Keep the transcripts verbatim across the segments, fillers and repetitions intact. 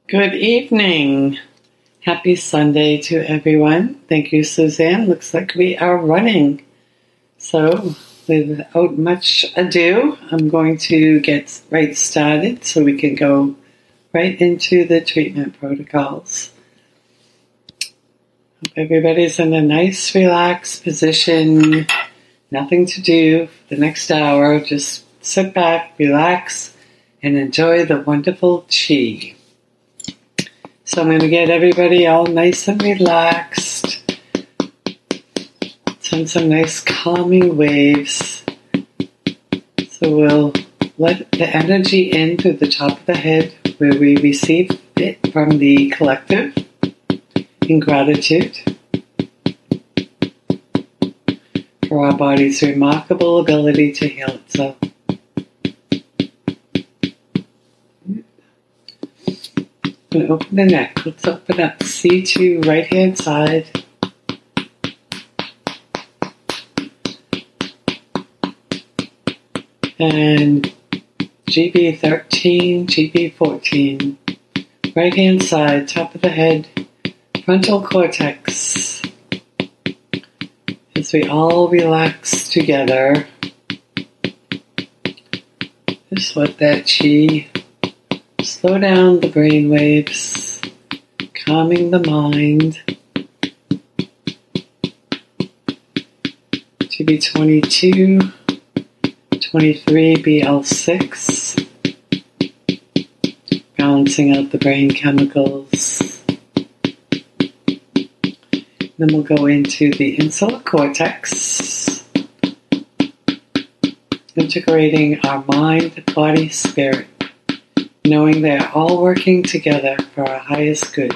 Good evening. Happy Sunday to everyone. Thank you, Suzanne. Looks like we are running. So, without much ado, I'm going to get right started so we can go right into the treatment protocols. Hope everybody's in a nice, relaxed position. Nothing to do for the next hour. Just sit back, relax, and enjoy the wonderful chi. So I'm going to get everybody all nice and relaxed. Send some nice calming waves. So we'll let the energy in through the top of the head where we receive it from the collective in gratitude for our body's remarkable ability to heal itself. I'm going to open the neck. Let's open up C two right hand side. And G B thirteen, G B fourteen. Right hand side, top of the head, frontal cortex. As we all relax together, just let that chi slow down the brain waves, calming the mind. G B twenty-two, twenty-three, B L six, balancing out the brain chemicals. Then we'll go into the insular cortex, integrating our mind, body, spirit, knowing they're all working together for our highest good.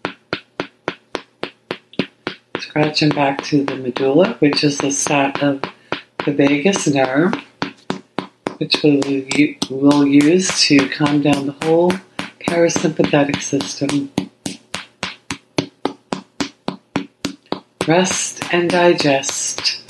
Scratching back to the medulla, which is the start of the vagus nerve, which we'll, we'll use to calm down the whole parasympathetic system. Rest and digest.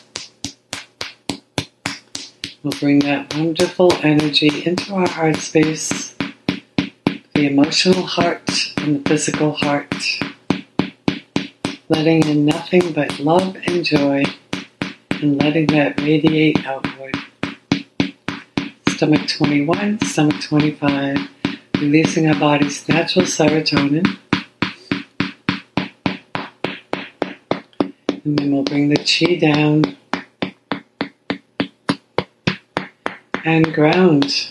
We'll bring that wonderful energy into our heart space, the emotional heart and the physical heart, letting in nothing but love and joy and letting that radiate outward. Stomach twenty-one, stomach twenty-five, releasing our body's natural serotonin. And then we'll bring the chi down and ground.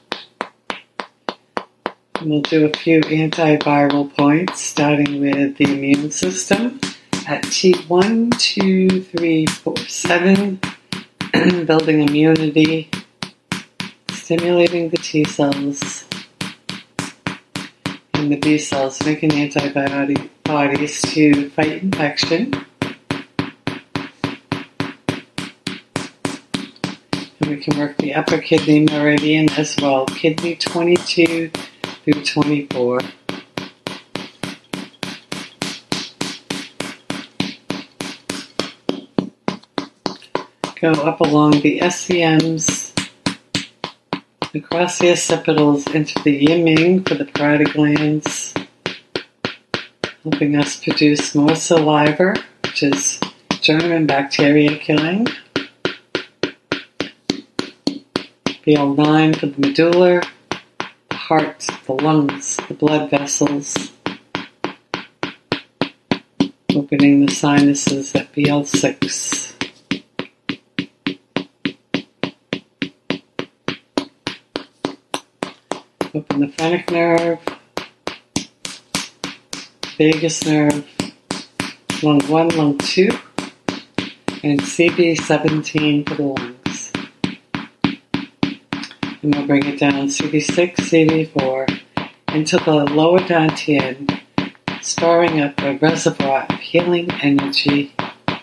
And we'll do a few antiviral points, starting with the immune system at T one, two, three, four, seven, building immunity, stimulating the T cells and the B cells, making antibodies to fight infection. We can work the upper kidney meridian as well, kidney twenty-two through twenty-four. Go up along the S C Ms, across the occipitals into the Yiming for the parotid glands, helping us produce more saliva, which is germ and bacteria killing. B L nine for the medulla, the heart, the lungs, the blood vessels. Opening the sinuses at B L six. Open the phrenic nerve, vagus nerve, lung one, lung two, and C B seventeen for the lungs. And we'll bring it down C B six, C B four, into the lower dantian, storing up a reservoir of healing energy.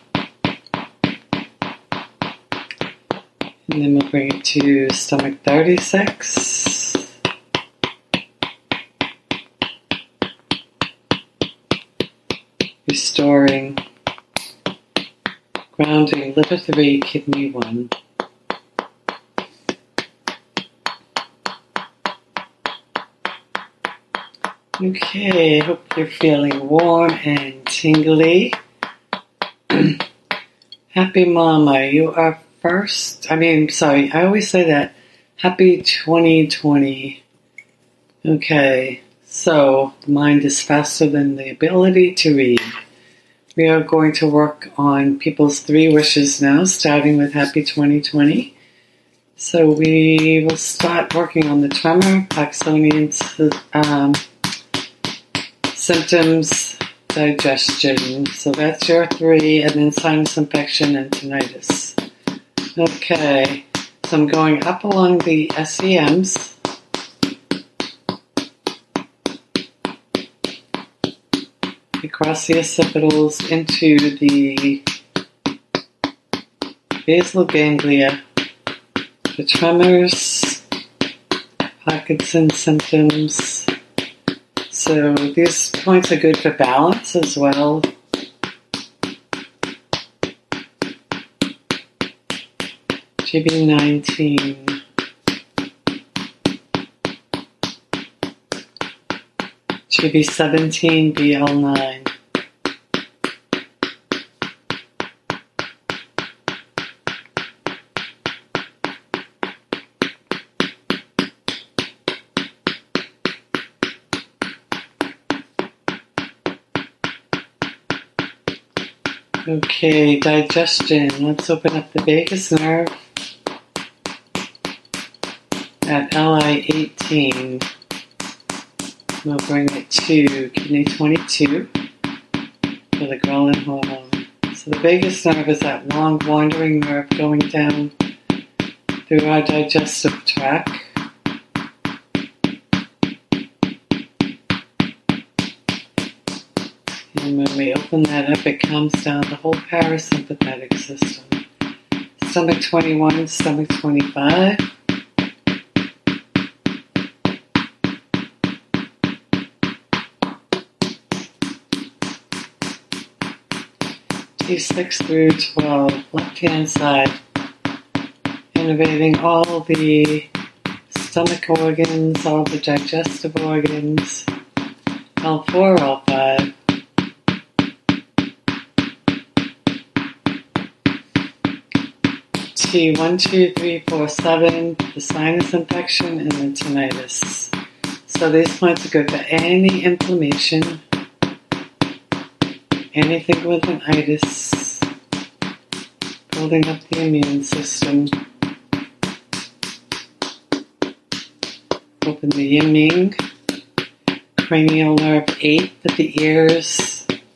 And then we'll bring it to stomach thirty-six. Restoring, grounding liver three, kidney one. Okay, hope you're feeling warm and tingly. Happy Mama, you are first. I mean, sorry, I always say that. Happy twenty twenty. Okay, so the mind is faster than the ability to read. We are going to work on people's three wishes now, starting with Happy twenty twenty. So we will start working on the tremor, Parkinsonian um, symptoms, digestion. So that's your three, and then sinus infection and tinnitus. Okay, so I'm going up along the S E Ms. Across the occipitals into the basal ganglia, the tremors, Parkinson's symptoms. So these points are good for balance as well. G B nineteen. G B seventeen, B L nine. Okay, digestion. Let's open up the vagus nerve at L I eighteen. We'll bring it to kidney twenty-two for the ghrelin hormone. So the vagus nerve is that long wandering nerve going down through our digestive tract. And when we open that up, it calms down the whole parasympathetic system. Stomach twenty-one, stomach twenty-five. T six through twelve, left-hand side, innervating all the stomach organs, all the digestive organs, L four, L five. T one, two, three, four, seven, the sinus infection, and the tinnitus. So these points are good for any inflammation, anything with an itis, building up the immune system. Open the yin ming, cranial nerve eight for the ears.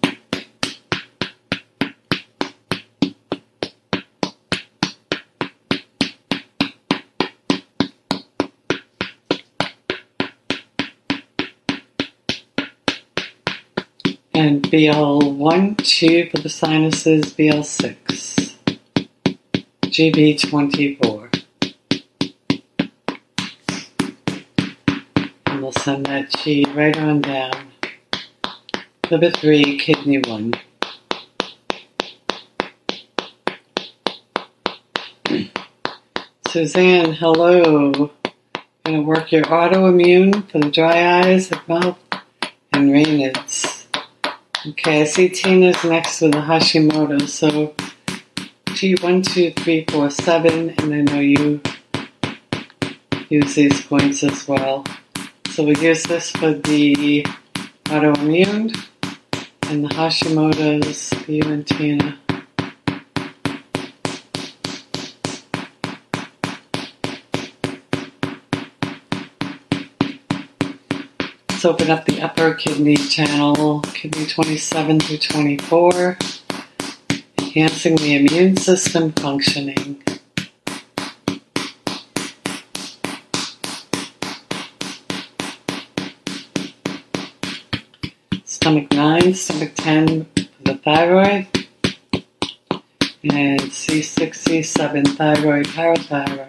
And B L one, two for the sinuses, B L six, G B twenty-four. And we'll send that Chi right on down. Liver three, kidney one. Suzanne, hello. Going to work your autoimmune for the dry eyes, the mouth, and Raynaud's. Okay, I see Tina's next with the Hashimoto, so T one, two, three, four, seven, and I know you use these points as well. So we use this for the autoimmune and the Hashimoto's for you and Tina. Let's open up the upper kidney channel, kidney twenty-seven through twenty-four, enhancing the immune system functioning. Stomach nine, stomach ten for the thyroid, and C six, C seven, thyroid, parathyroid.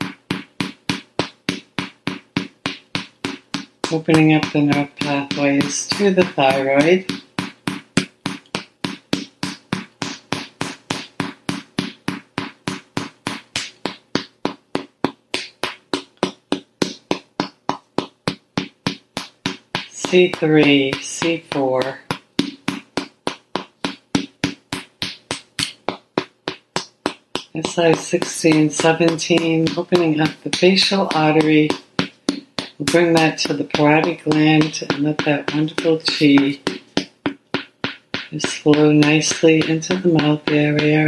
Opening up the nerve pathways to the thyroid. C three, C four. S I sixteen, seventeen, opening up the facial artery. We'll bring that to the parotid gland and let that wonderful chi just flow nicely into the mouth area.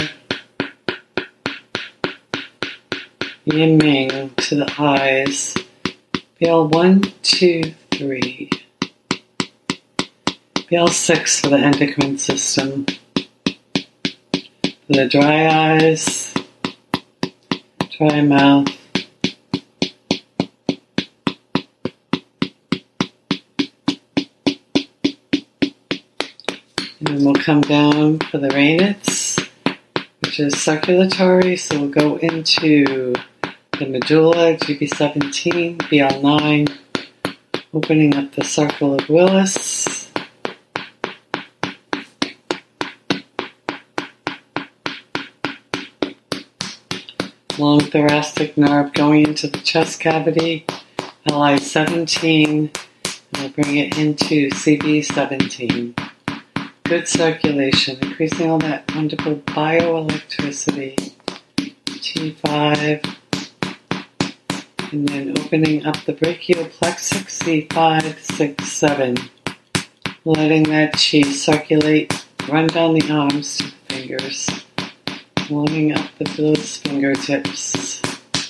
Yin Ming to the eyes. B L one, two, three. B L six for the endocrine system. For the dry eyes, dry mouth. And then we'll come down for the Raynaud's, which is circulatory, so we'll go into the medulla, G B seventeen, B L nine, opening up the circle of Willis. Long thoracic nerve going into the chest cavity, L I seventeen, and we'll bring it into C B seventeen. Good circulation, increasing all that wonderful bioelectricity. T five. And then opening up the brachial plexus, C five, six, seven. Letting that chi circulate, run down the arms to the fingers. Warming up the those fingertips.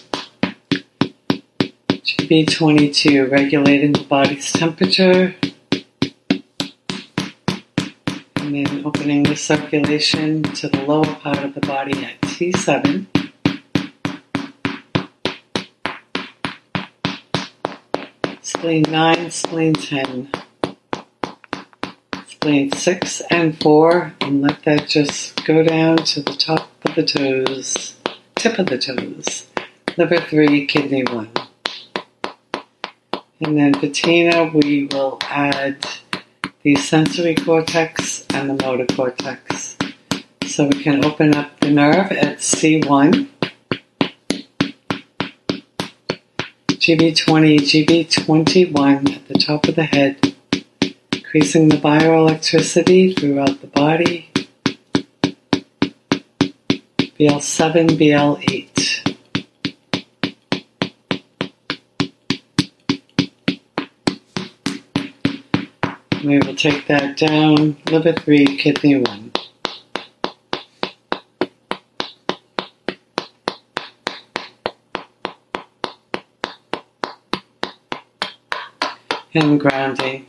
G B twenty-two, regulating the body's temperature. And then opening the circulation to the lower part of the body at T seven. Spleen nine, spleen ten. Spleen six and four, and let that just go down to the top of the toes, tip of the toes. Liver three, kidney one. And then patina, we will add the sensory cortex and the motor cortex. So we can open up the nerve at C one. G B twenty, G B twenty-one at the top of the head, increasing the bioelectricity throughout the body. B L seven, B L eight. We will take that down, liver three, kidney one. And grounding.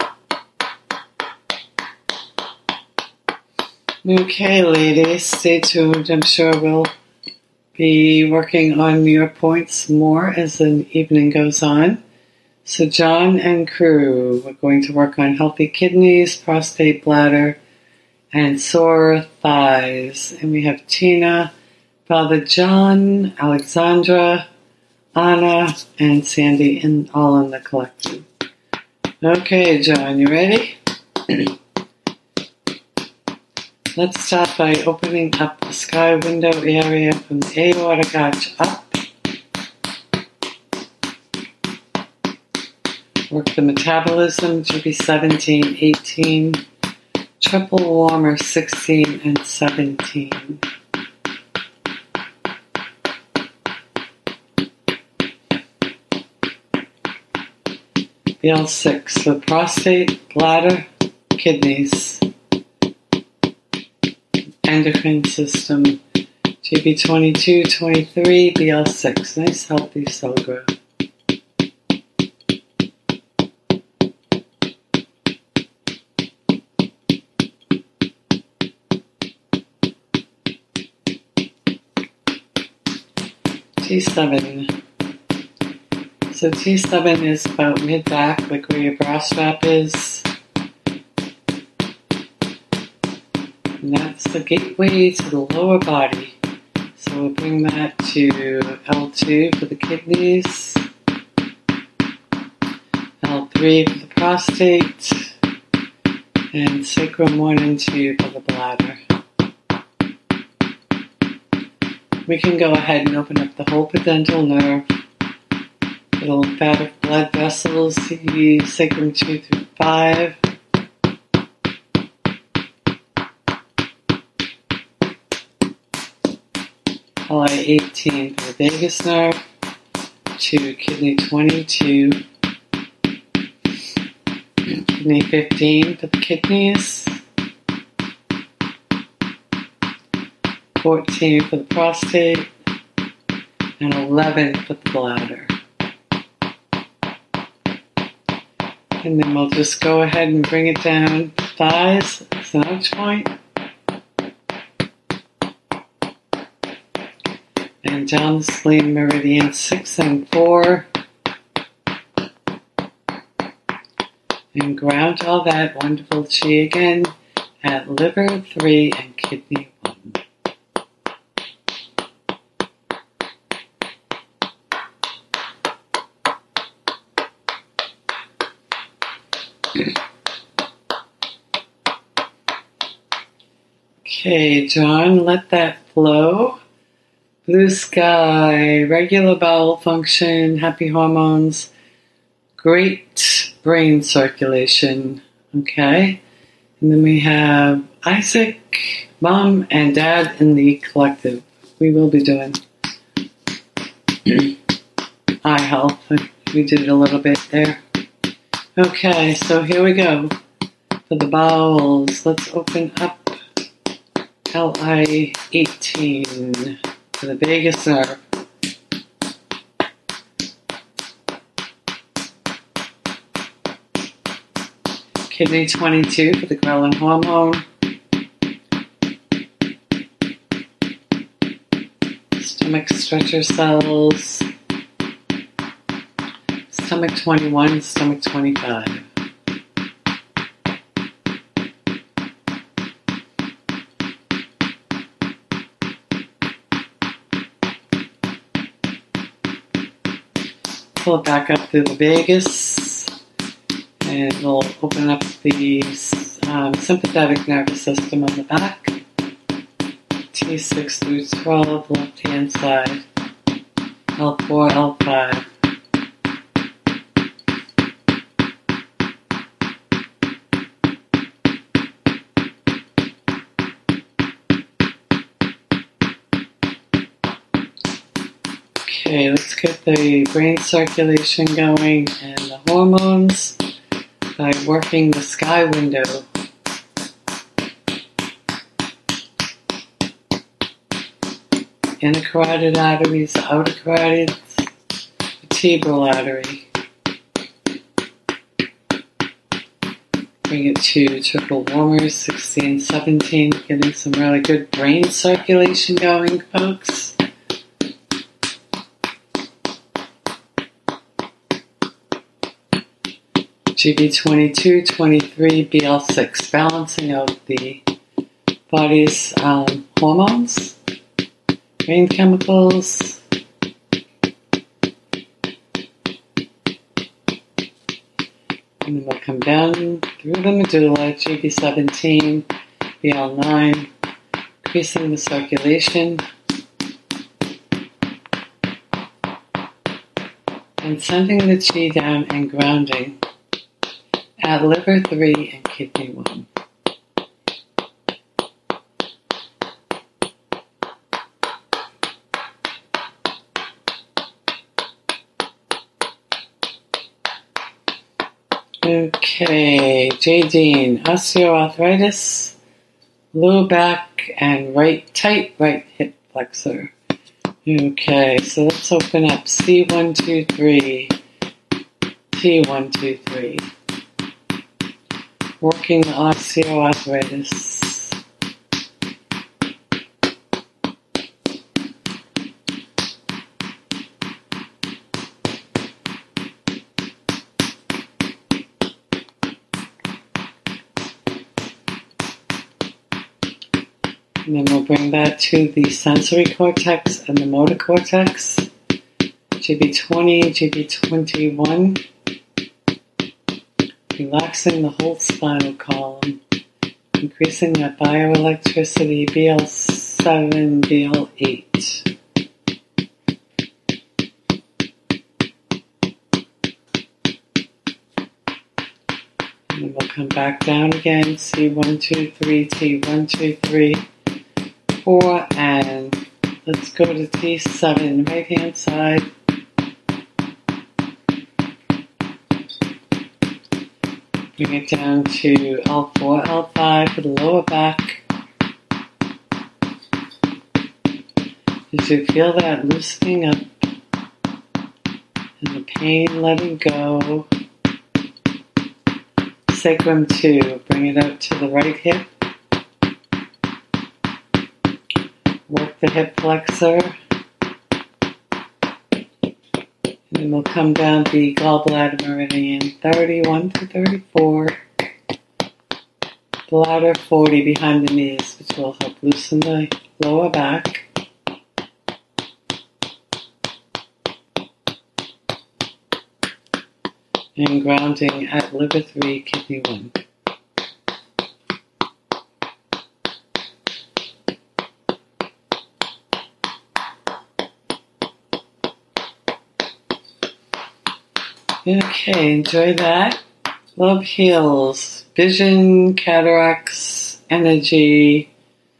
Okay, ladies, stay tuned. I'm sure we'll be working on your points more as the evening goes on. So John and crew, we're going to work on healthy kidneys, prostate, bladder, and sore thighs. And we have Tina, Father John, Alexandra, Anna, and Sandy in, all in the collective. Okay, John, you ready? Let's start by opening up the sky window area from the aorta gauge up. Work the metabolism, G B seventeen, eighteen, triple warmer, sixteen, and seventeen. B L six, so prostate, bladder, kidneys, endocrine system, G B twenty-two, twenty-three, B L six, nice healthy cell growth. T seven. So T seven is about mid-back, like where your bra strap is. And that's the gateway to the lower body. So we'll bring that to L two for the kidneys, L three for the prostate, and sacrum one and two for the bladder. We can go ahead and open up the whole pudendal nerve, the lymphatic blood vessels, the sacrum two through five, L I eighteen for the vagus nerve, to kidney twenty-two, kidney fifteen for the kidneys, fourteen for the prostate, and eleven for the bladder. And then we'll just go ahead and bring it down thighs, sandwich point, and down the spleen meridian six and four, and ground all that wonderful chi again at liver three and kidney one. Okay, John, let that flow. Blue sky, regular bowel function, happy hormones, great brain circulation. Okay, and then we have Isaac, Mom, and Dad in the collective. We will be doing eye health. We did a little bit there. Okay, so here we go. For the bowels, let's open up L I eighteen for the vagus nerve. Kidney twenty-two for the ghrelin hormone. Stomach stretcher cells. Stomach twenty-one, stomach twenty-five. Pull it back up through the vagus, and we'll open up the um, sympathetic nervous system on the back. T six through twelve, left hand side. L four, L five. Okay, let's get the brain circulation going and the hormones by working the sky window. Inner carotid arteries, outer carotid, vertebral artery. Bring it to triple warmers, sixteen, seventeen, getting some really good brain circulation going, folks. G B twenty-two, twenty-three, B L six, balancing out the body's um, hormones, brain chemicals, and then we'll come down through the medulla, G B seventeen, B L nine, increasing the circulation, and sending the chi down and grounding at liver three and kidney one. Okay, Jadine, osteoarthritis, low back and right tight right hip flexor. Okay, so let's open up C one two three, T one two three. Working the osteoarthritis. And then we'll bring that to the sensory cortex and the motor cortex. G B twenty, G B twenty-one. Relaxing the whole spinal column. Increasing that bioelectricity, B L seven, B L eight. we'll come back down again. C one, two, three, T one, two, three, four, and let's go to T seven, right hand side. Bring it down to L four, L five for the lower back. As you feel that loosening up and the pain letting go. Sacrum two, bring it out to the right hip. Work the hip flexor. And then we'll come down the gallbladder meridian, thirty-one to thirty-four. Bladder forty behind the knees, which will help loosen the lower back. And grounding at liver three, kidney one. Okay, enjoy that. Love heals. Vision, cataracts, energy.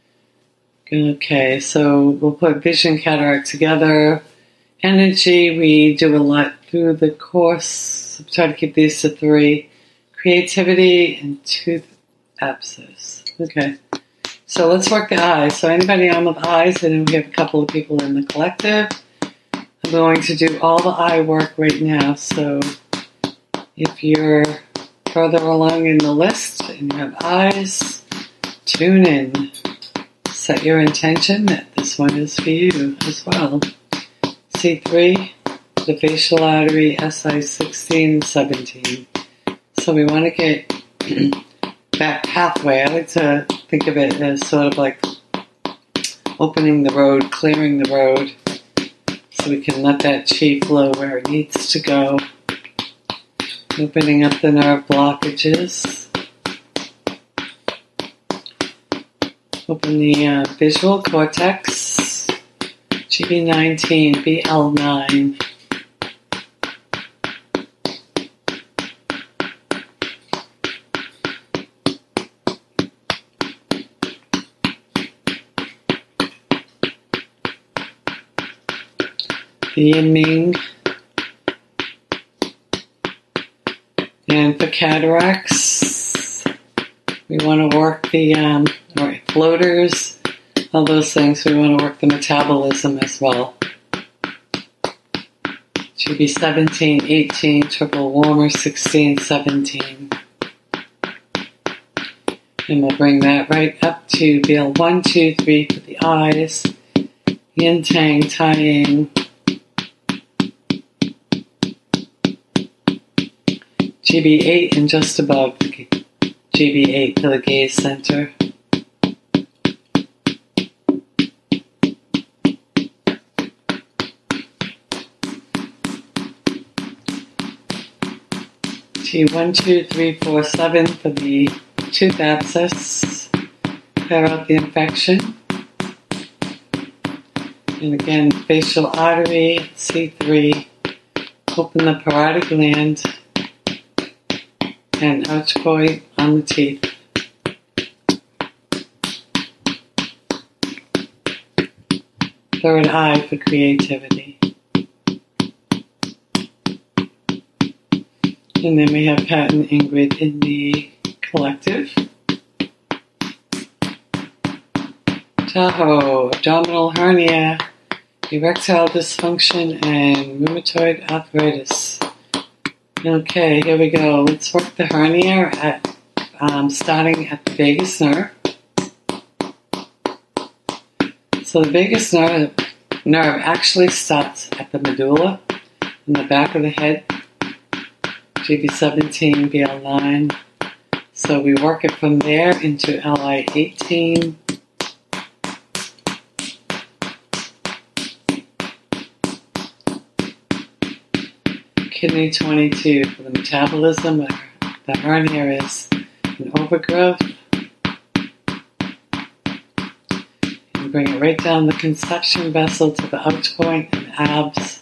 Okay, so we'll put vision, cataract together. Energy, we do a lot through the course. Try to keep these to three. Creativity and tooth abscess. Okay, so let's work the eyes. So anybody on with eyes, and we have a couple of people in the collective. I'm going to do all the eye work right now. So if you're further along in the list and you have eyes, tune in. Set your intention that this one is for you as well. C three, the facial artery, S I sixteen and seventeen. So we want to get that pathway. I like to think of it as sort of like opening the road, clearing the road, so we can let that chi flow where it needs to go. Opening up the nerve blockages. Open the uh, visual cortex. G B nineteen, B L nine. The Yiming. And for cataracts, we want to work the um, or floaters, all those things. We want to work the metabolism as well. Should be seventeen, eighteen, triple warmer, sixteen, seventeen. And we'll bring that right up to B L one, two, three for the eyes. Yin Tang, tying. G B eight and just above G B eight for the gaze center. T one, two, three, four, seven for the tooth abscess. Clear out the infection. And again, facial artery, C three. Open the parotid gland. And arch point on the teeth. Third eye for creativity. And then we have Pat and Ingrid in the collective. Tahoe, abdominal hernia, erectile dysfunction, and rheumatoid arthritis. Okay, here we go. Let's work the hernia at um, starting at the vagus nerve. So the vagus nerve, nerve actually starts at the medulla in the back of the head. G B seventeen, B L nine. So we work it from there into L I eighteen. Kidney twenty-two for the metabolism, where the hernia is an overgrowth. And bring it right down the conception vessel to the arch point and abs.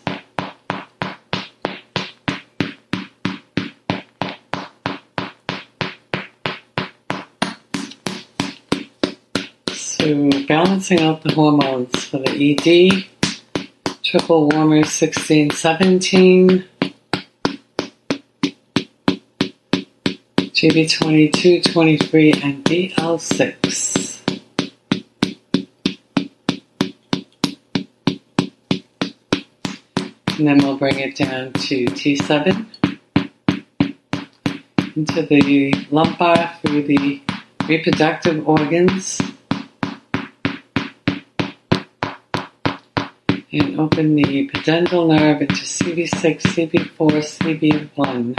So balancing out the hormones for the E D, triple warmer sixteen seventeen, G B twenty-two twenty-three, and B L six. And then we'll bring it down to T seven, into the lumbar through the reproductive organs, and open the pudendal nerve into C B six, C B four, C B one.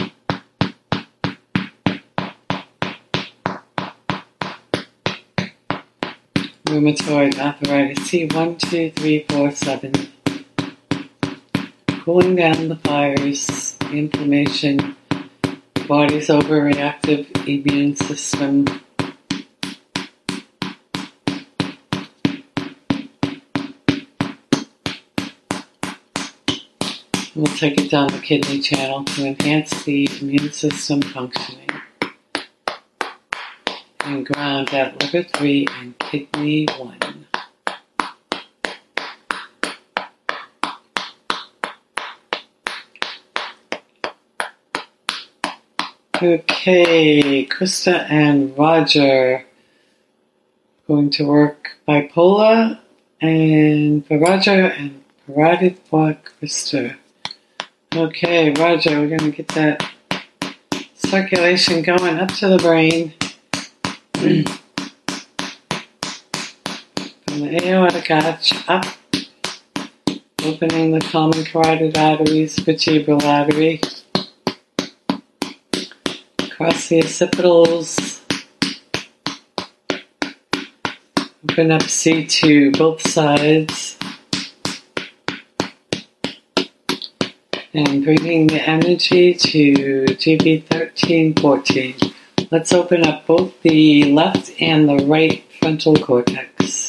Rheumatoid arthritis C one, two, three, four, seven. Cooling down the fires, the inflammation, the body's overreactive immune system. We'll take it down the kidney channel to enhance the immune system functioning. And ground at liver three and kidney one. Okay, Krista and Roger going to work bipolar, and for Roger and parotid for Krista. Okay, Roger, we're going to get that circulation going up to the brain. From the aortic arch up, opening the common carotid arteries, vertebral artery, across the occipitals, open up C two, both sides, and bringing the energy to G B thirteen fourteen. Let's open up both the left and the right frontal cortex.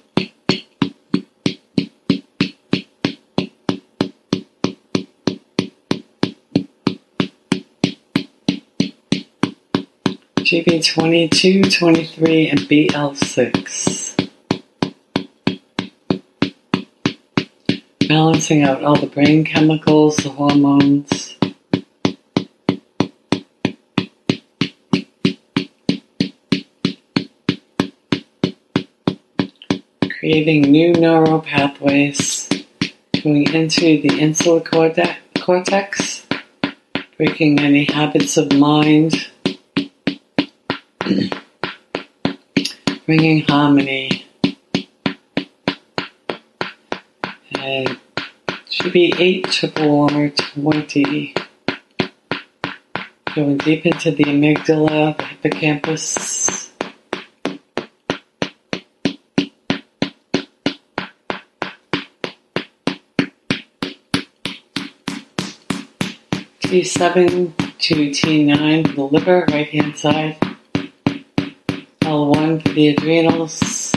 G B twenty-two twenty-three and B L six. Balancing out all the brain chemicals, the hormones. Creating new neural pathways, going into the insular cortex, breaking any habits of mind, bringing harmony. And should be eight triple warmer twenty. Going deep into the amygdala, the hippocampus. T seven to T nine for the liver, right hand side. L one for the adrenals.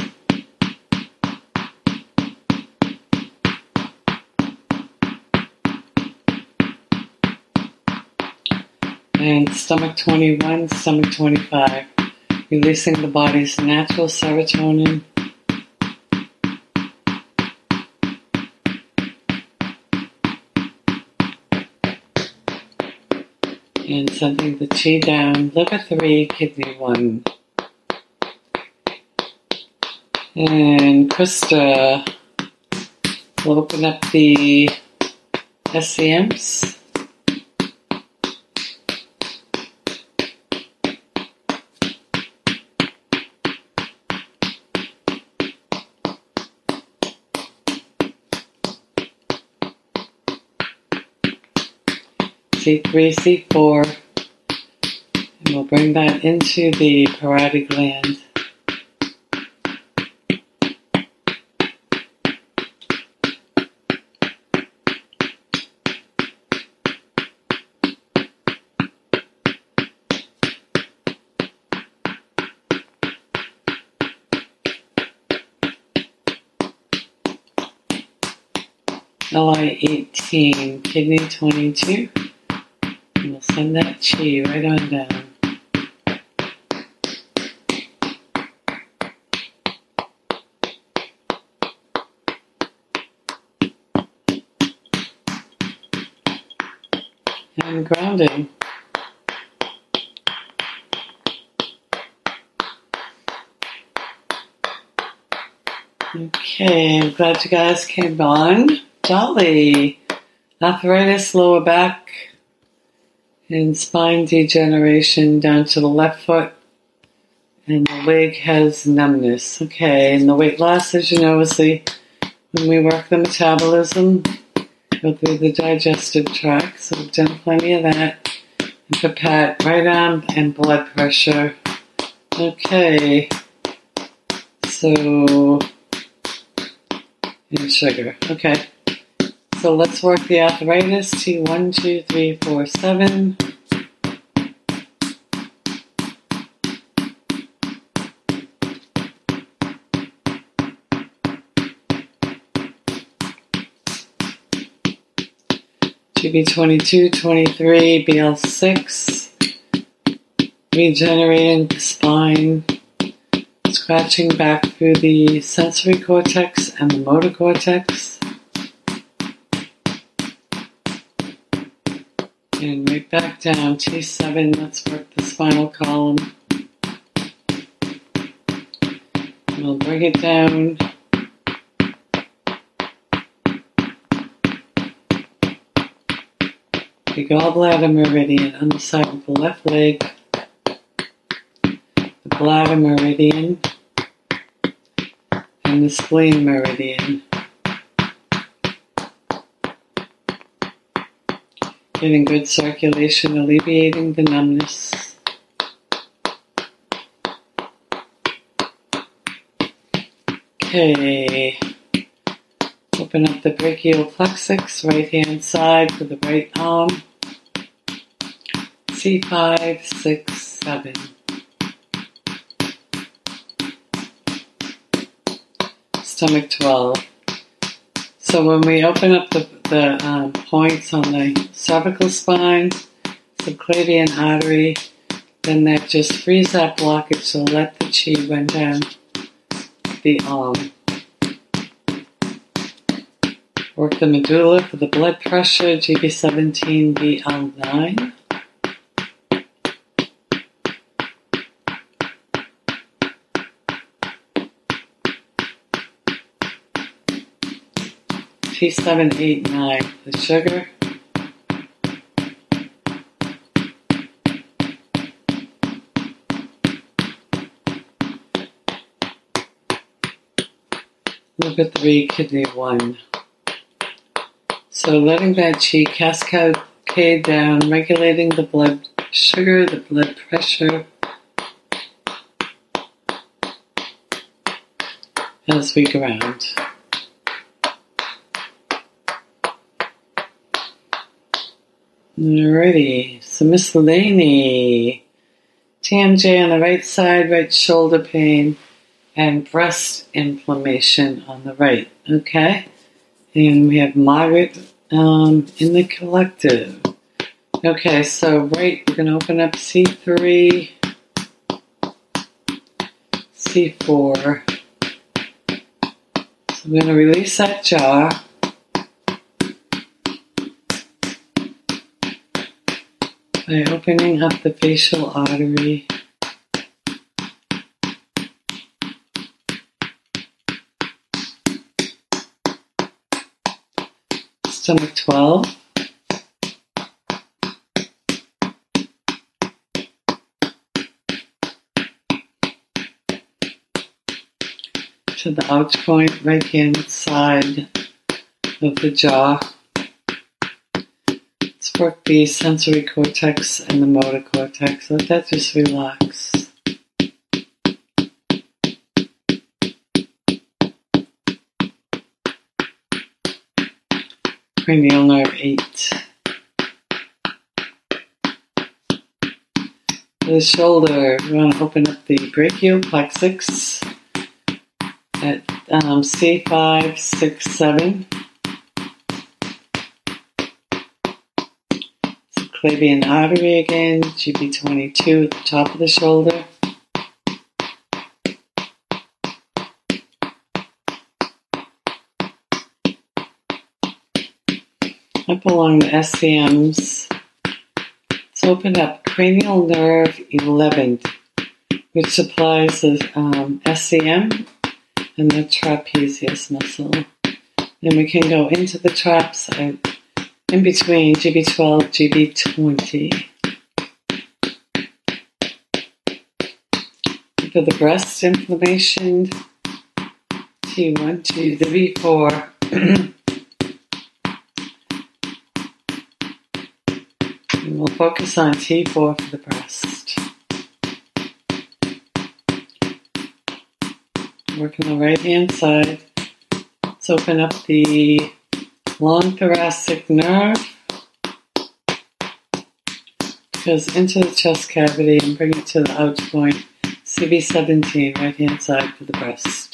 And stomach twenty-one, stomach twenty-five. Releasing the body's natural serotonin. And sending the chi down, liver three, kidney one. And Krista will open up the S C Ms. C three, C four, and we'll bring that into the parotid gland. L I eighteen, kidney twenty-two. And we'll send that chi right on down. and grounding. Okay, I'm glad you guys came on. Dolly, arthritis, lower back, and spine degeneration down to the left foot, and the leg has numbness. Okay, and the weight loss, as you know, is the, when we work the metabolism, go through the digestive tract, so we've done plenty of that. And for Pat, right arm and blood pressure. Okay, so... and sugar. Okay. So let's work the arthritis. T one, two, three, four, seven. G B twenty-two, twenty-three, B L six. Regenerating the spine. Scratching back through the sensory cortex and the motor cortex. And right back down, T seven, let's work the spinal column. And we'll bring it down. The gallbladder meridian on the side of the left leg. Bladder meridian and the spleen meridian. Getting good circulation, alleviating the numbness. Okay. Open up the brachial plexus, right hand side for the right arm. C five, six, seven. Stomach twelve. So when we open up the, the um, points on the cervical spine, subclavian artery, then that just frees that blockage, so let the chi run down the arm. Work the medulla for the blood pressure, G B seventeen, B L nine. T seven, eight, nine, the sugar. Liver three, kidney one. So letting that chi cascade down, regulating the blood sugar, the blood pressure, as we ground. Alrighty, so Miss Laney, T M J on the right side, right shoulder pain, and breast inflammation on the right, okay? And we have Margaret um, in the collective. Okay, so right, we're going to open up C three, C four. So I'm going to release that jaw. By opening up the facial artery. Stomach twelve. To the ouch point, right hand side of the jaw. Let's work the sensory cortex and the motor cortex. Let that just relax. Cranial nerve eight. The shoulder, we want to open up the brachial plexus at um, C five, six, seven. Subclavian artery again, G B twenty-two at the top of the shoulder. Up along the S C Ms So open up cranial nerve eleven, which supplies the um, S C M and the trapezius muscle. Then we can go into the traps in between G B twelve, G B twenty. For the breast inflammation, T one to the V four. And we'll focus on T four for the breast. Work on the right hand side. Let's open up the long thoracic nerve. Goes into the chest cavity and bring it to the out point. C B seventeen, right hand side for the breast.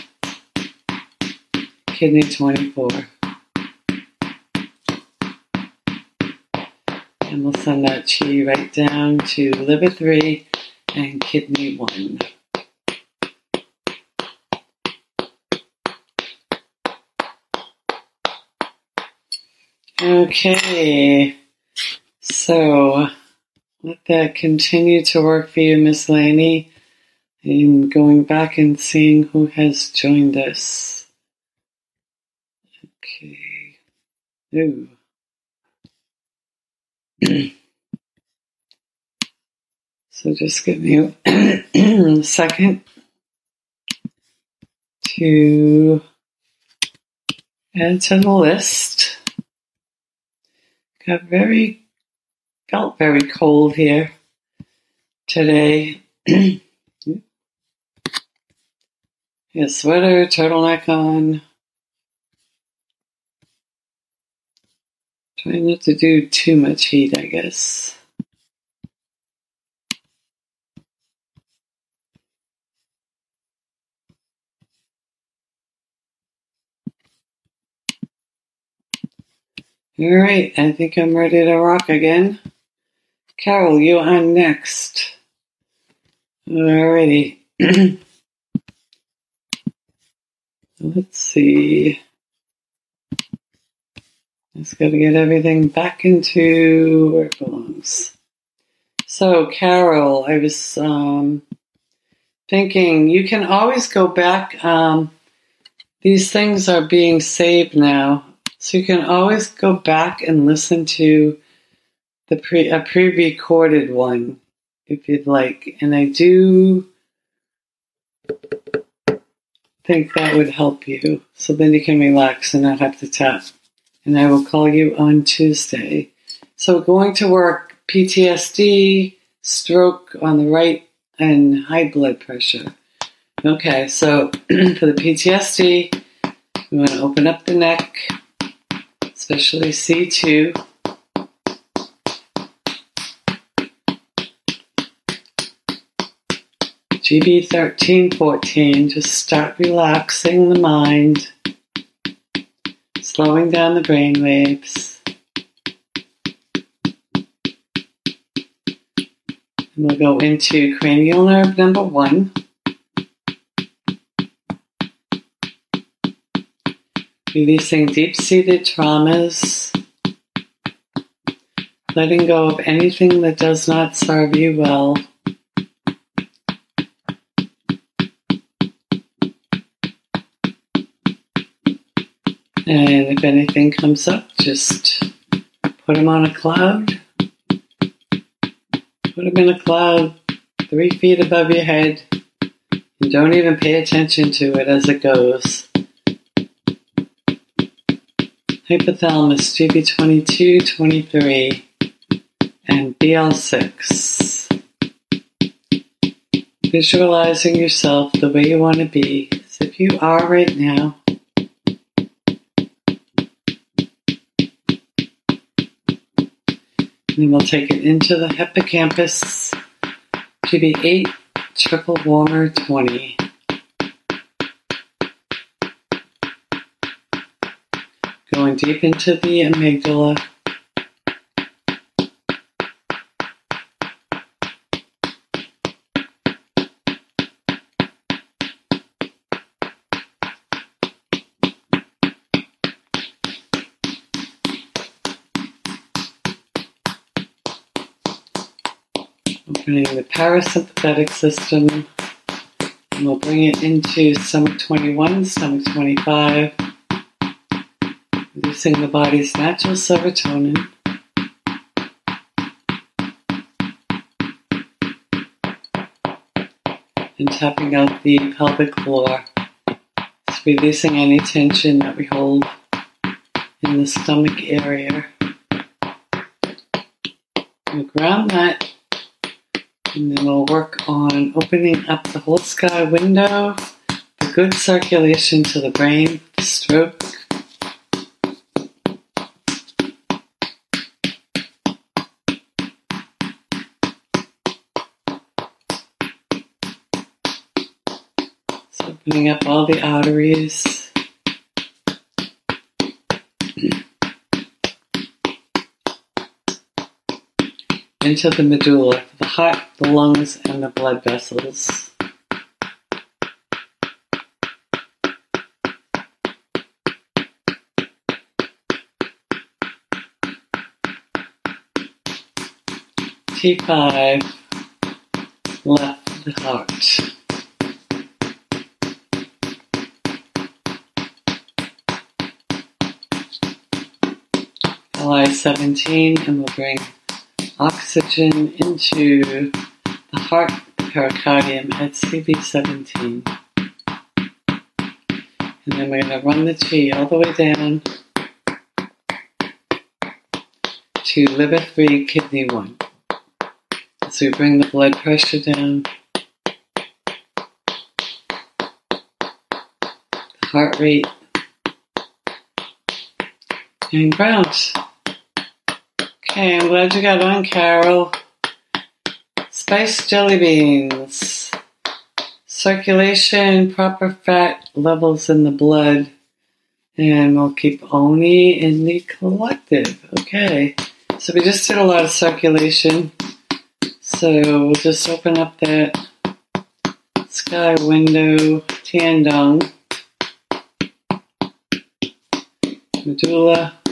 Kidney twenty-four. And we'll send that chi right down to liver three and kidney one. Okay, so let that continue to work for you, Miss Laney. And going back and seeing who has joined us. Okay. Ooh. So just give me a second to add to the list. Got very, felt very cold here today. Yeah, sweater, turtleneck on. Trying not to do too much heat, I guess. All right, I think I'm ready to rock again. Carol, you on next. Alrighty. Let's see. Just got to get everything back into where it belongs. So, Carol, I was um, thinking you can always go back. Um, these things are being saved now, so you can always go back and listen to the pre a pre-recorded one if you'd like. And I do think that would help you, so then you can relax and not have to tap. And I will call you on Tuesday. So going to work, P T S D, stroke on the right, and high blood pressure. Okay, so for the P T S D, we want to open up the neck, especially C two. G B thirteen fourteen, just start relaxing the mind. Slowing down the brain waves. And we'll go into cranial nerve number one. Releasing deep-seated traumas. Letting go of anything that does not serve you well. And if anything comes up, just put them on a cloud. Put them in a cloud three feet above your head. And don't even pay attention to it as it goes. Hypothalamus, G B twenty-two, twenty-three, and B L six. Visualizing yourself the way you want to be, as if you are right now. Then we'll take it into the hippocampus, G B eight, triple warmer twenty. Going deep into the amygdala. Opening the parasympathetic system. And we'll bring it into stomach twenty-one, stomach twenty-five. Releasing the body's natural serotonin. And tapping out the pelvic floor. Just releasing any tension that we hold in the stomach area. We'll ground that. And then we'll work on opening up the whole sky window for good circulation to the brain, the stroke. So opening up all the arteries. Into the medulla, the heart, the lungs, and the blood vessels. T five, left the heart. L I seventeen, and we'll bring oxygen into the heart pericardium at C B seventeen. And then we're going to run the chi all the way down to liver three, kidney one. So we bring the blood pressure down, the heart rate, and ground. Okay, I'm glad you got on, Carol. Spiced jelly beans. Circulation, proper fat levels in the blood. And we'll keep Oni in the collective. Okay, so we just did a lot of circulation. So we'll just open up that sky window, Tiandong, medulla.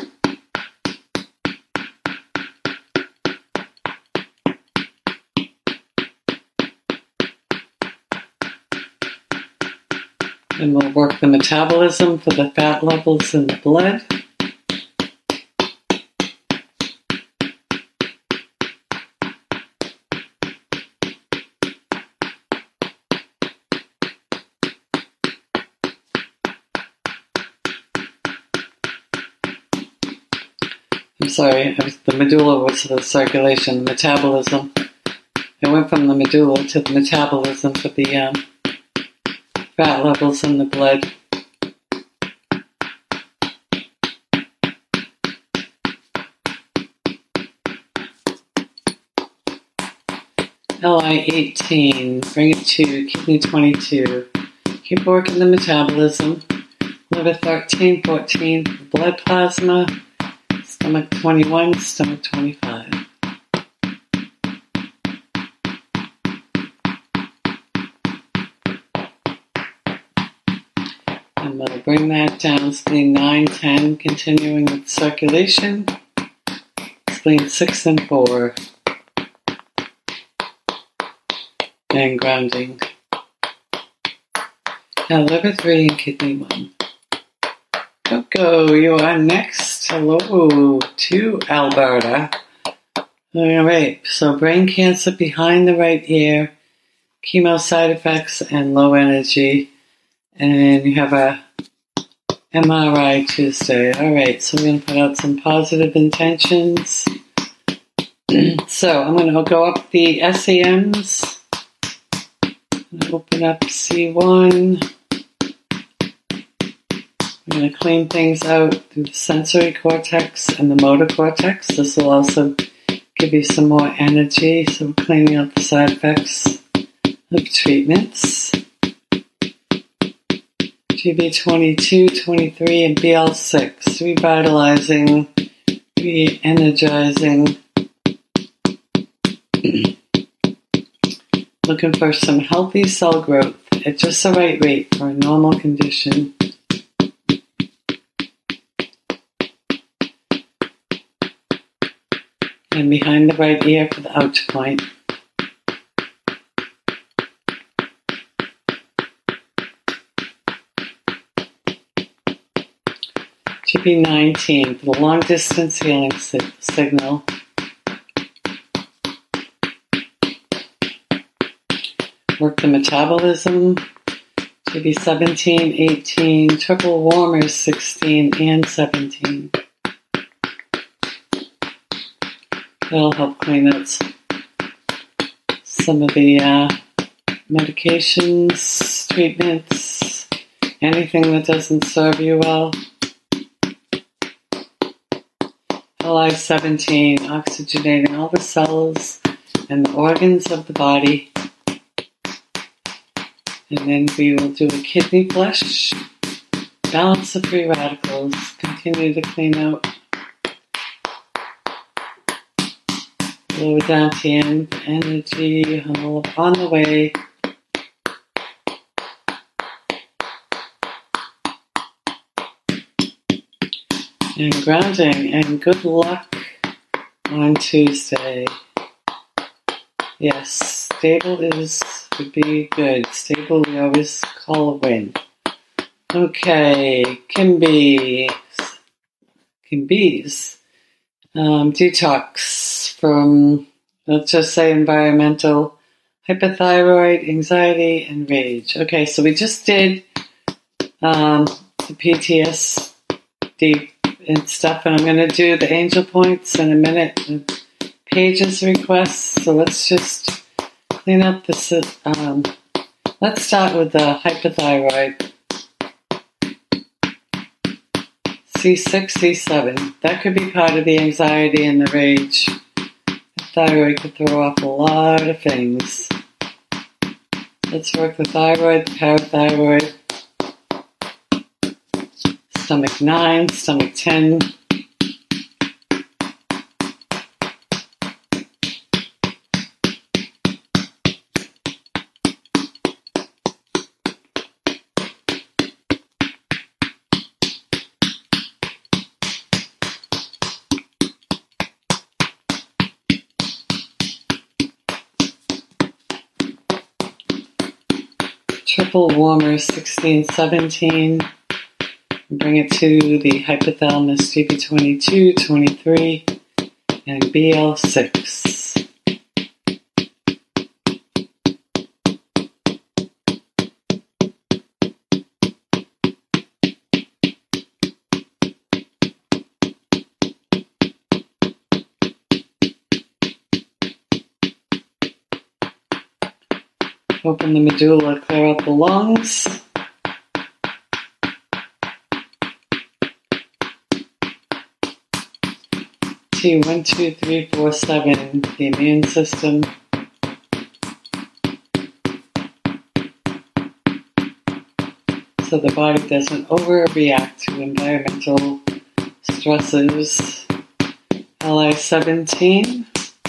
And we'll work the metabolism for the fat levels in the blood. I'm sorry, the medulla was the circulation, the metabolism. I went from the medulla to the metabolism for the um, fat levels in the blood. L I eighteen, bring it to kidney twenty-two. Keep working the metabolism. Liver thirteen, fourteen, blood plasma. Stomach twenty-one, stomach twenty-five. And we'll bring that down, spleen nine, ten, continuing with circulation. Spleen six and four. And grounding. Now liver three and kidney one. Coco, you are next. Hello to Alberta. All right, so brain cancer behind the right ear, chemo side effects, and low energy. And you have a M R I Tuesday. All right, so we're going to put out some positive intentions. So I'm going to go up the S E Ms. Open up C one. I'm going to clean things out through the sensory cortex and the motor cortex. This will also give you some more energy. So we're cleaning out the side effects of treatments. G B twenty-two, twenty-three, and B L six. Revitalizing, re-energizing. Looking for some healthy cell growth at just the right rate for a normal condition. And behind the right ear for the ouch point. B nineteen for the long distance healing si- signal. Work the metabolism. G B seventeen, eighteen, triple warmers sixteen and seventeen. That'll help clean out some of the uh, medications, treatments, anything that doesn't serve you well. L I seventeen, oxygenating all the cells and the organs of the body. And then we will do a kidney flush, balance the free radicals, continue to clean out, lower down to the end, energy on the way. And grounding, and good luck on Tuesday. Yes, stable is, would be good. Stable we always call a win. Okay, Kimby. Kimby's um, detox from, let's just say, environmental, hypothyroid, anxiety, and rage. Okay, so we just did um, the P T S D and stuff, and I'm going to do the angel points in a minute. Pages requests, so let's just clean up this. Um, let's start with the hypothyroid. C six, C seven. That could be part of the anxiety and the rage. The thyroid could throw off a lot of things. Let's work the thyroid, the parathyroid. Stomach nine, stomach ten. Triple warmer sixteen, seventeen. Bring it to the hypothalamus G B twenty-two, twenty-three, and B L six. Open the medulla, clear out the lungs. T one, two, three, four, seven, the immune system. So the body doesn't overreact to environmental stresses. L I seventeen.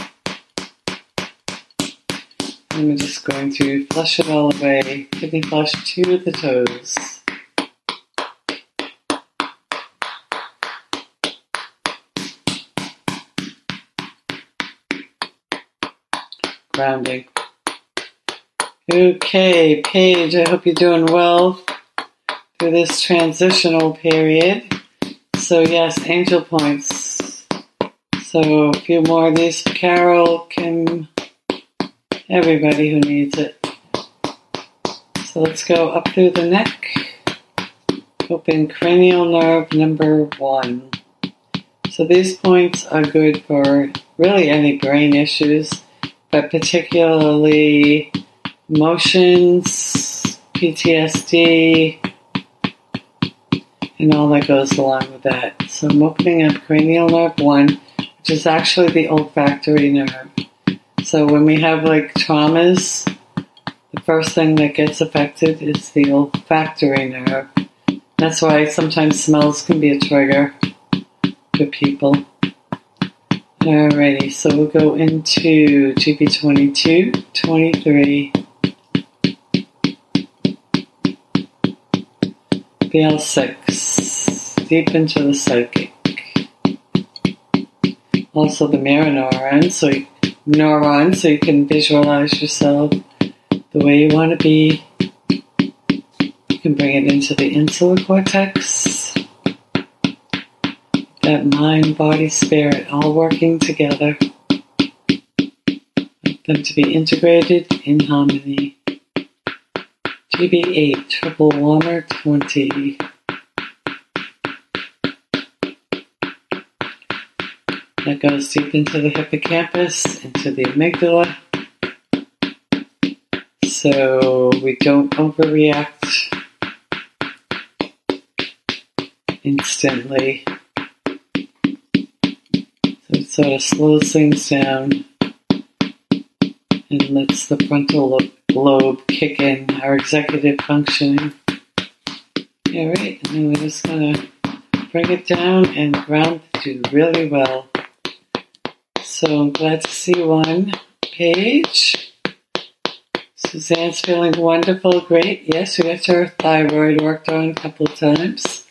I'm just going to flush it all away. Kidney flush to the toes. Grounding. Okay, Paige, I hope you're doing well through this transitional period. So yes, angel points. So a few more of these for Carol, Kim, everybody who needs it. So let's go up through the neck. Open cranial nerve number one. So these points are good for really any brain issues, but particularly emotions, P T S D, and all that goes along with that. So I'm opening up cranial nerve one, which is actually the olfactory nerve. So when we have like traumas, the first thing that gets affected is the olfactory nerve. That's why sometimes smells can be a trigger for people. Alrighty, so we'll go into G B twenty-two, twenty-three, B L six, deep into the psychic. Also the mirror neuron, so you, neuron, so you can visualize yourself the way you want to be. You can bring it into the insular cortex. that mind, body, spirit all working together. Want them to be integrated in harmony. G B eight, triple warmer twenty. That goes deep into the hippocampus, into the amygdala. So we don't overreact instantly. So it sort of slows things down and lets the frontal lobe kick in, our executive functioning. Yeah, right. And then we're just going to bring it down and ground you really well. So I'm glad to see one page. Suzanne's feeling wonderful, great. Yes, we got her thyroid worked on a couple of times.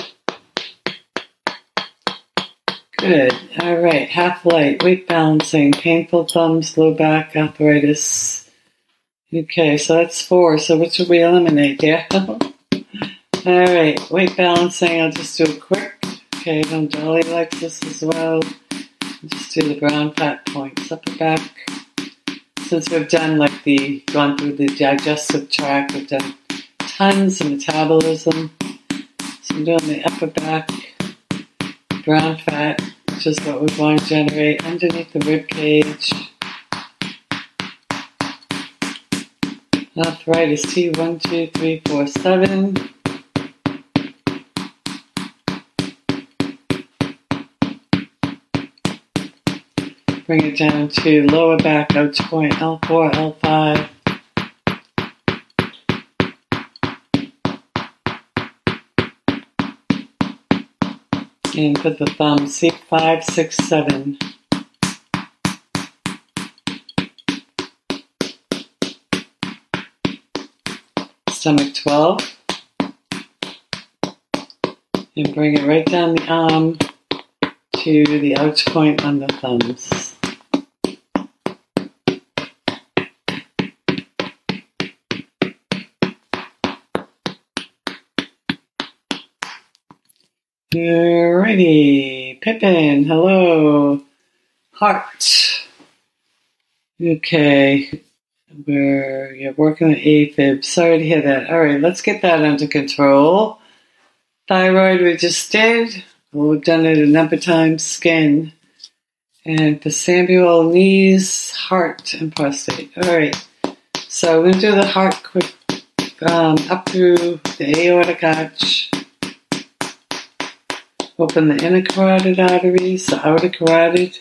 Good. All right. Half light, weight balancing, painful thumbs, low back, arthritis. Okay, so that's four. So which would we eliminate? Yeah. All right. Weight balancing. I'll just do it quick. Okay. Don't dolly like this as well. Just do the brown fat points, upper back. Since we've done like the, gone through the digestive tract, we've done tons of metabolism. So I'm doing the upper back, brown fat, which is what we want to generate underneath the rib cage. Arthritis T one, two, three, four, seven. Bring it down to lower back, ouch point, L four, L five. And put the thumb, C five, six, seven. Stomach twelve. And bring it right down the arm to the ouch point on the thumbs. Alrighty, Pippin, hello, heart. Okay, we're you're working on AFib. Sorry to hear that. All right, let's get that under control. Thyroid, we just did. Well, we've done it a number of times. Skin, and for Samuel, knees, heart, and prostate. All right, so we're gonna do the heart quick, um, up through the aortic arch. Open the inner carotid arteries, the outer carotid.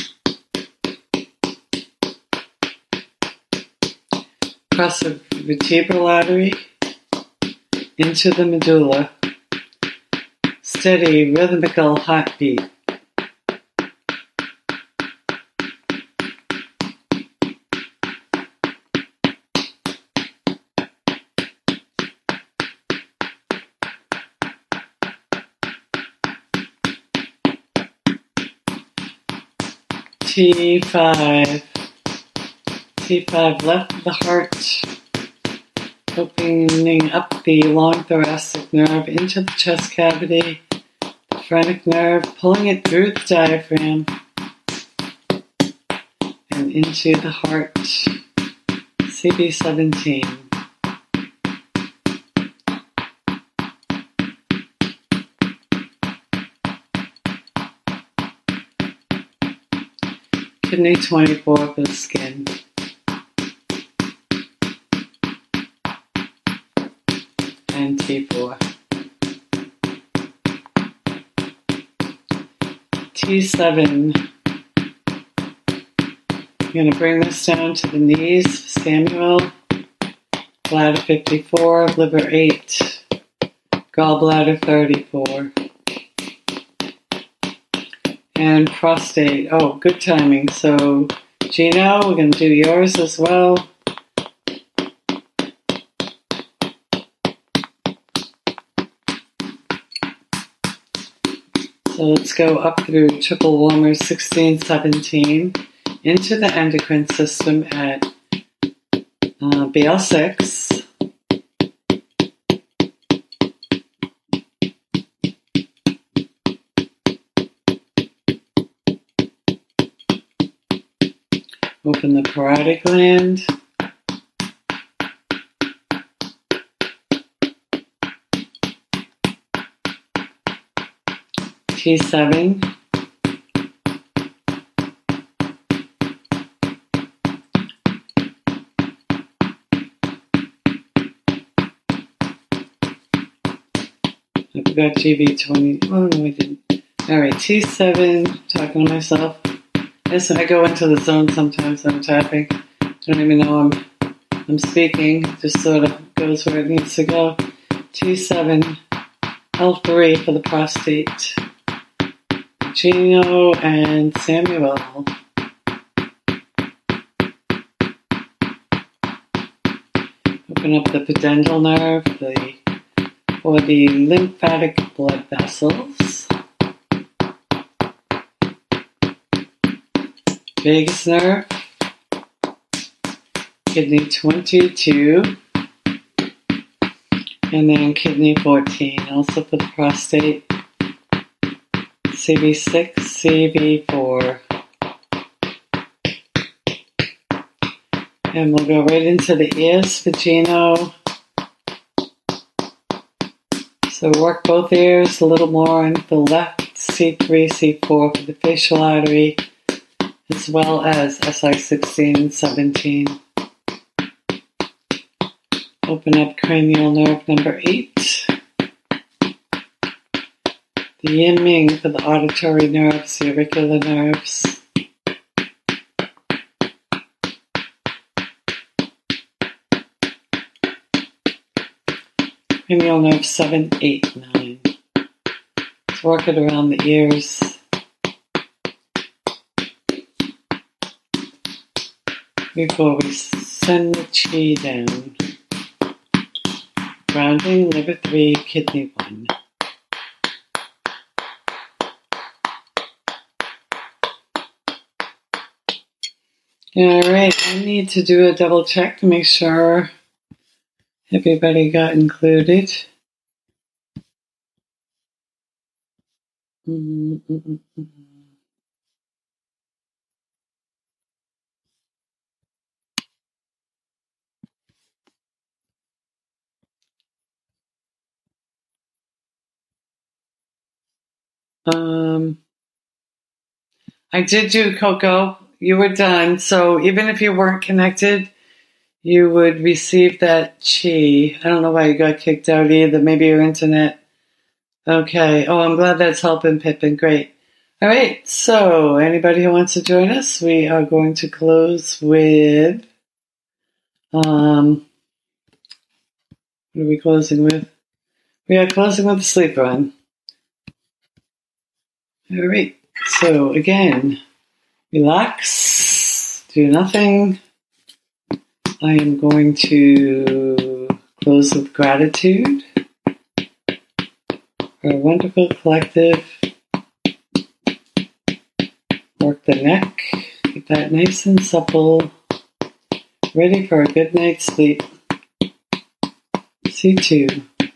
Cross the vertebral artery into the medulla. Steady, rhythmical heartbeat. T five. T five left of the heart, opening up the long thoracic nerve into the chest cavity, the phrenic nerve, pulling it through the diaphragm and into the heart. C B seventeen. Kidney twenty-four for the skin. And T four. T seven. I'm going to bring this down to the knees. Samuel. Bladder fifty-four. Liver eight. Gallbladder thirty-four. And prostate. Oh, good timing. So, Gino, we're going to do yours as well. So let's go up through triple warmer sixteen, seventeen into the endocrine system at uh, B L six. Open the parotid gland. T seven. I forgot G B twenty. Oh, no, I didn't. All right, T seven. Talking to myself. Yes, I go into the zone sometimes when I'm tapping. I don't even know I'm I'm speaking. It just sort of goes where it needs to go. T seven. L three for the prostate. Gino and Samuel. Open up the pudendal nerve the, for the lymphatic blood vessels. Vagus nerve. Kidney twenty-two. And then kidney fourteen. Also for the prostate. C B six, C B four. And we'll go right into the ears for Gino. So work both ears a little more on the left, C three, C four for the facial artery, as well as S I sixteen and seventeen. Open up cranial nerve number eight. The yin ming for the auditory nerves, the auricular nerves. Cranial nerve seven, eight, nine. Let's work it around the ears. Before we send the chi down. Grounding, liver three, kidney one. Alright, I need to do a double check to make sure everybody got included. Mm-mm-mm-mm. Um, I did do Coco. You were done. So even if you weren't connected, you would receive that chi. I don't know why you got kicked out either. Maybe your internet. Okay. Oh, I'm glad that's helping, Pippin. Great. All right. So anybody who wants to join us, we are going to close with, um, what are we closing with? We are closing with the sleep run. All right. So again, relax, do nothing. I am going to close with gratitude for a wonderful collective. Work the neck, keep that nice and supple, ready for a good night's sleep. C two.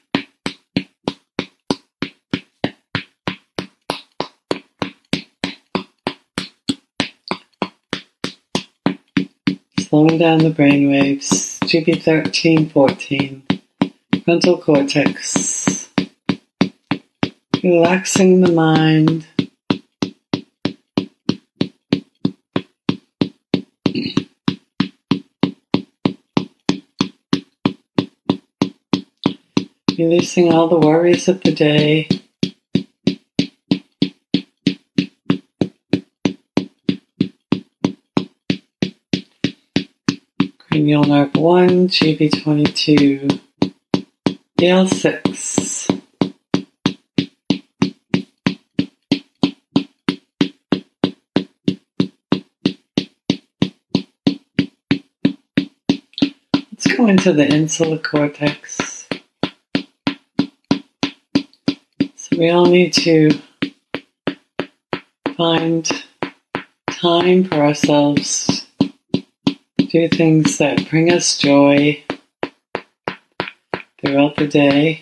Slowing down the brain waves, G B thirteen, fourteen, frontal cortex, relaxing the mind, releasing all the worries of the day. Cranial nerve one, G B twenty-two, E L six. Let's go into the insular cortex. So we all need to find time for ourselves. Do things that bring us joy throughout the day.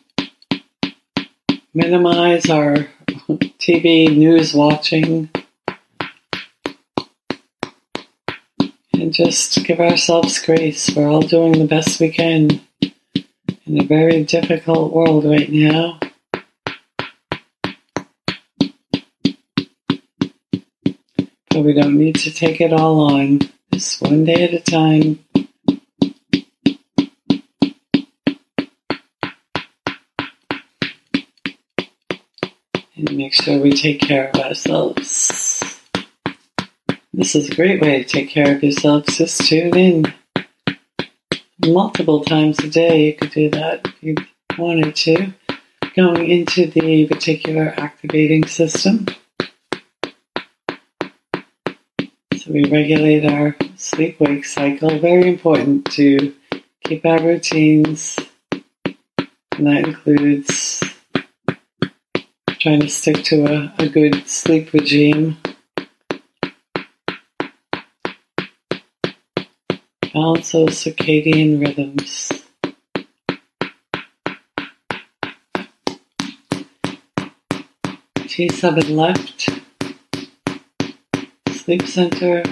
Minimize our T V news watching. And just give ourselves grace. We're all doing the best we can in a very difficult world right now. But we don't need to take it all on. Just one day at a time. And make sure we take care of ourselves. This is a great way to take care of yourselves. Just tune in multiple times a day. You could do that if you wanted to. Going into the reticular activating system. So we regulate our sleep-wake cycle. Very important to keep our routines. And that includes trying to stick to a, a good sleep regime. Balance those circadian rhythms. T seven left. Sleep center.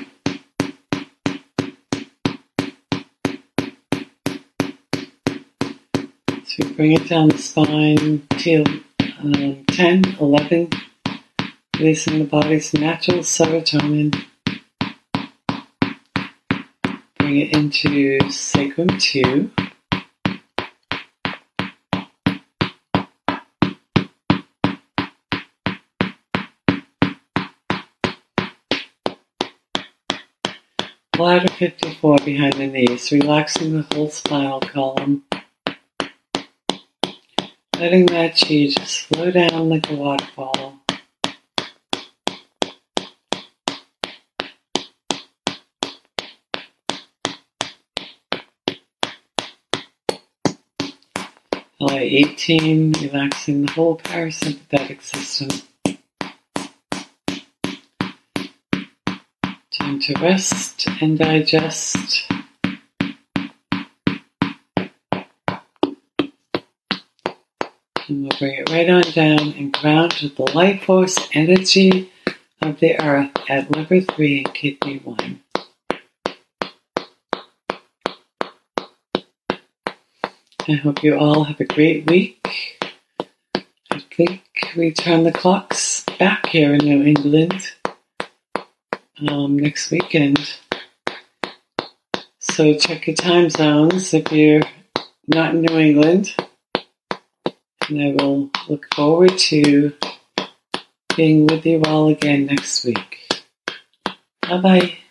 So we bring it down the spine. T Um, ten, eleven, releasing the body's natural serotonin. Bring it into sacrum two. Bladder fifty-four behind the knees, relaxing the whole spinal column. Letting that chi just flow down like a waterfall. L A eighteen, relaxing the whole parasympathetic system. Time to rest and digest. And we'll bring it right on down and ground with the life force energy of the earth at liver three and kidney one. I hope you all have a great week. I think we turn the clocks back here in New England um, next weekend. So check your time zones if you're not in New England. And I will look forward to being with you all again next week. Bye-bye.